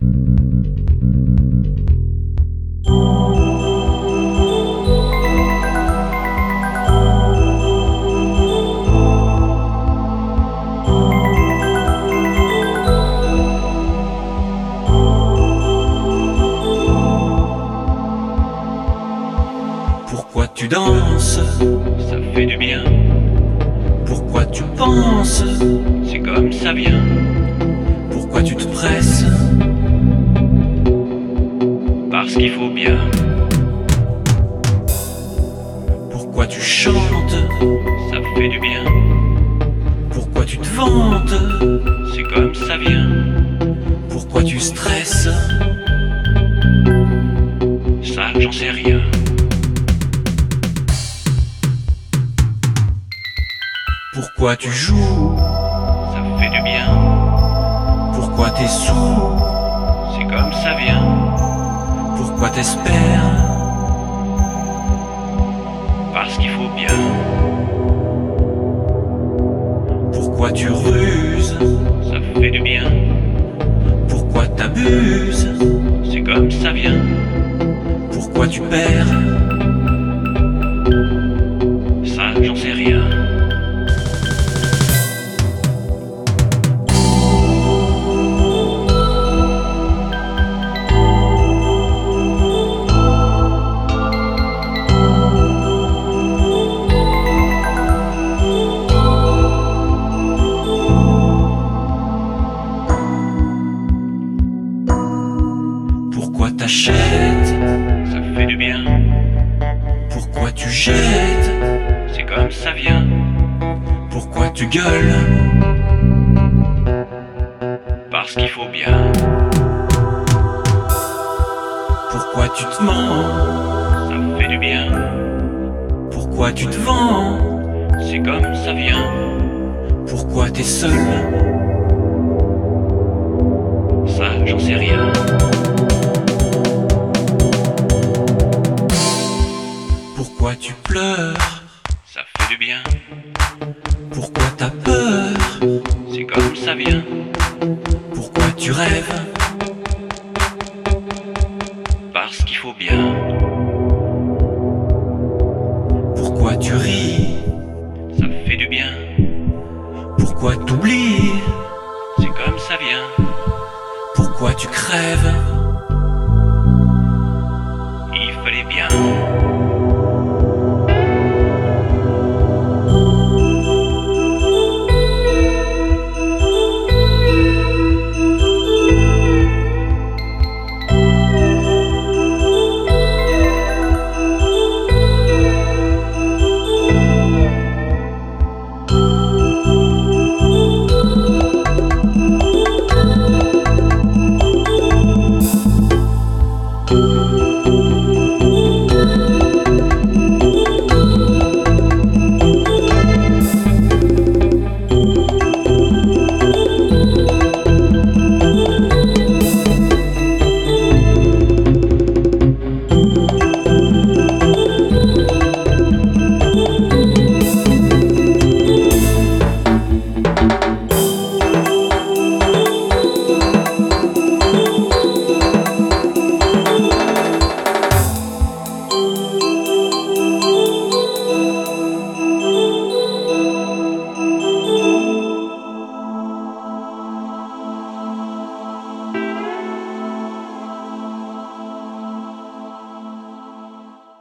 Pourquoi tu danses? Ça fait du bien, Pourquoi tu penses? c'est comme ça vient. Pourquoi tu te presses? Parce qu'il faut bien, Pourquoi tu chantes? ça fait du bien. Pourquoi tu te vantes? C'est comme ça vient. Pourquoi tu stresses? Ça, j'en sais rien. Pourquoi tu joues? Ça fait du bien, Pourquoi t'es sourd? c'est comme ça vient. Pourquoi t'espères? Parce qu'il faut bien. Pourquoi tu ruses? Ça fait du bien, Pourquoi t'abuses? c'est comme ça vient. Pourquoi tu perds? Ça, j'en sais rien. Pourquoi t'achètes? Ça fait du bien, Pourquoi tu jettes? c'est comme ça vient. Pourquoi tu gueules? Parce qu'il faut bien, Pourquoi tu te mens? ça fait du bien. Pourquoi tu te vends? C'est comme ça vient. Pourquoi t'es seul? Ça, j'en sais rien. Pourquoi tu pleures? Ça fait du bien, Pourquoi t'as peur? c'est comme ça vient. Pourquoi tu rêves? Parce qu'il faut bien, Pourquoi tu ris? ça fait du bien. Pourquoi t'oublies? C'est comme ça vient. Pourquoi tu crèves?